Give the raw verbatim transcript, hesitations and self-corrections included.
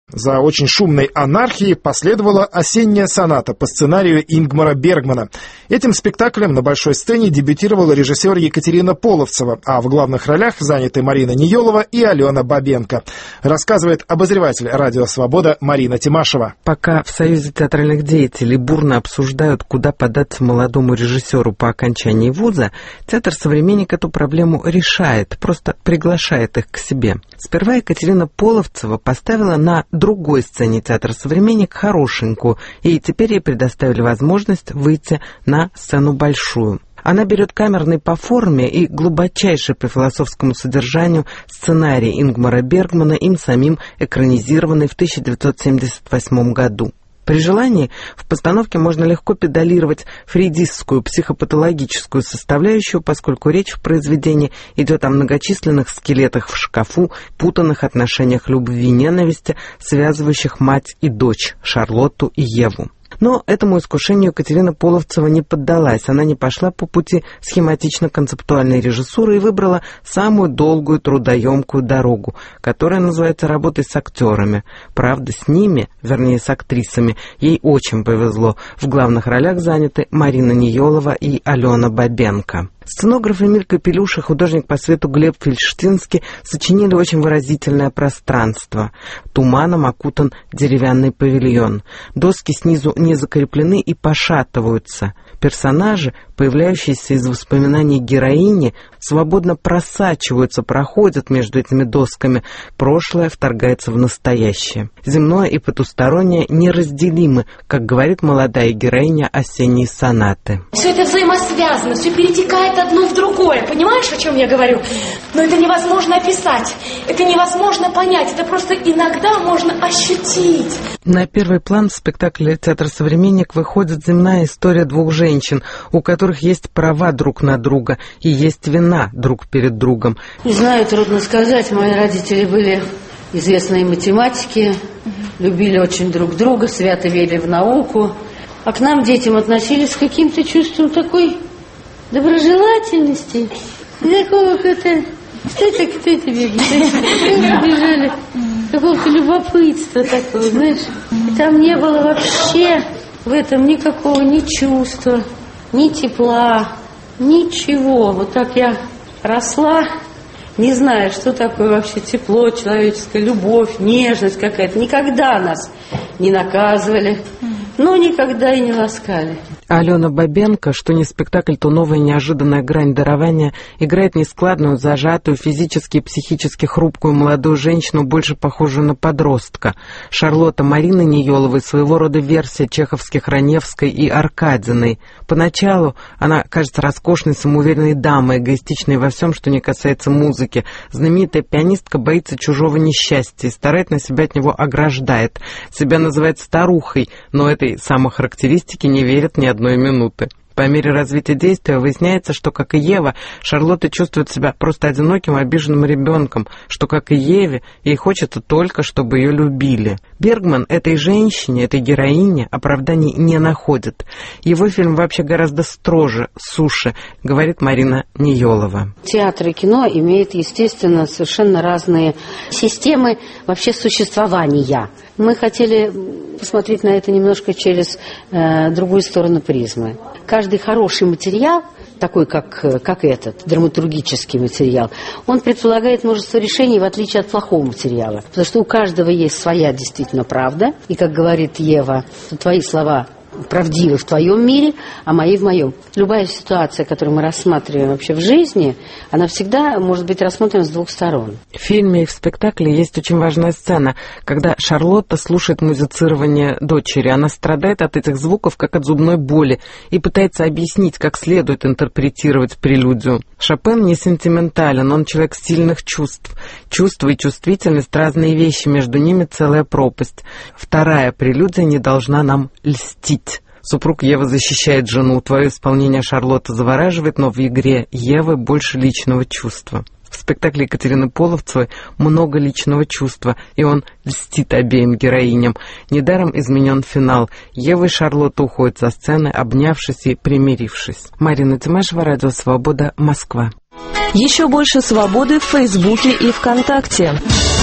За очень шумной анархией последовала «Осенняя соната» по сценарию Ингмара Бергмана. Этим спектаклем на большой сцене дебютировала режиссер Екатерина Половцева, а в главных ролях заняты Марина Ниелова и Алена Бабенко. Рассказывает обозреватель «Радио Свобода» Марина Тимашева. Пока в Союзе театральных деятелей бурно обсуждают, куда податься молодому режиссеру по окончании вуза, театр «Современник» эту проблему решает, просто приглашает их к себе. Сперва Екатерина Половцева поставила на другой сцене театра «Современник» хорошенькую, и теперь ей предоставили возможность выйти на сцену большую. Она берет камерный по форме и глубочайший по философскому содержанию сценарий Ингмара Бергмана, им самим экранизированный в тысяча девятьсот семьдесят восьмом году. При желании в постановке можно легко педалировать фрейдистскую психопатологическую составляющую, поскольку речь в произведении идет о многочисленных скелетах в шкафу, путанных отношениях любви и ненависти, связывающих мать и дочь, Шарлотту и Еву. Но этому искушению Екатерина Половцева не поддалась. Она не пошла по пути схематично-концептуальной режиссуры и выбрала самую долгую трудоемкую дорогу, которая называется работой с актерами. Правда, с ними, вернее, с актрисами, ей очень повезло. В главных ролях заняты Марина Ниелова и Алена Бабенко. Сценограф Эмиль Капелюш и художник по свету Глеб Фельштинский сочинили очень выразительное пространство. Туманом окутан деревянный павильон. Доски снизу не закреплены и пошатываются. Персонажи, появляющиеся из воспоминаний героини, свободно просачиваются, проходят между этими досками. Прошлое вторгается в настоящее. Земное и потустороннее неразделимы, как говорит молодая героиня «Осенней сонаты». Все это взаимосвязано, все перетекает одно в другое. Понимаешь, о чем я говорю? Но это невозможно описать, это невозможно понять, это просто иногда можно ощутить. На первый план в спектакле «Театр Современник» выходит земная история двух женщин, у которых есть права друг на друга и есть вина друг перед другом. Не знаю, трудно сказать. Мои родители были известные математики, любили очень друг друга, свято верили в науку. А к нам, детям, относились с каким-то чувством такой доброжелательности. Такого какого-то... Кто это, кто это бегает? Бежали. Какого-то любопытства такого, знаешь. И там не было вообще в этом никакого ни чувства, ни тепла, ничего. Вот так я росла, не зная, что такое вообще тепло, человеческая любовь, нежность какая-то. Никогда нас не наказывали, но никогда и не ласкали. Алена Бабенко, что не спектакль, то новая неожиданная грань дарования, играет нескладную, зажатую, физически и психически хрупкую молодую женщину, больше похожую на подростка. Шарлотта Марины Ниеловой своего рода версия чеховских Раневской и Аркадиной. Поначалу она кажется роскошной, самоуверенной дамой, эгоистичной во всем, что не касается музыки. Знаменитая пианистка боится чужого несчастья и старательно себя от него ограждает. Себя называет старухой, но этой самохарактеристике не верит ни одной минуты. По мере развития действия выясняется, что, как и Ева, Шарлотта чувствует себя просто одиноким, обиженным ребенком, что, как и Еве, ей хочется только, чтобы ее любили. Бергман этой женщине, этой героине оправданий не находит. Его фильм вообще гораздо строже, суше, говорит Марина Ниелова. Театр и кино имеют, естественно, совершенно разные системы вообще существования. Мы хотели посмотреть на это немножко через э, другую сторону призмы. Каждый хороший материал, такой как, как этот, драматургический материал, он предполагает множество решений, в отличие от плохого материала. Потому что у каждого есть своя действительно правда. И, как говорит Ева, твои слова правдивы в твоем мире, а мои в моем. Любая ситуация, которую мы рассматриваем вообще в жизни, она всегда может быть рассмотрена с двух сторон. В фильме и в спектакле есть очень важная сцена, когда Шарлотта слушает музицирование дочери. Она страдает от этих звуков, как от зубной боли, и пытается объяснить, как следует интерпретировать прелюдию. Шопен не сентиментален, он человек сильных чувств. Чувства и чувствительность — разные вещи, между ними целая пропасть. Вторая прелюдия не должна нам льстить. Супруг Ева защищает жену. Твое исполнение, Шарлотта, завораживает, но в игре Евы больше личного чувства. В спектакле Екатерины Половцевой много личного чувства, и он льстит обеим героиням. Недаром изменен финал. Ева и Шарлотта уходят со сцены, обнявшись и примирившись. Марина Тимашева, Радио Свобода, Москва. Еще больше свободы в Фейсбуке и ВКонтакте.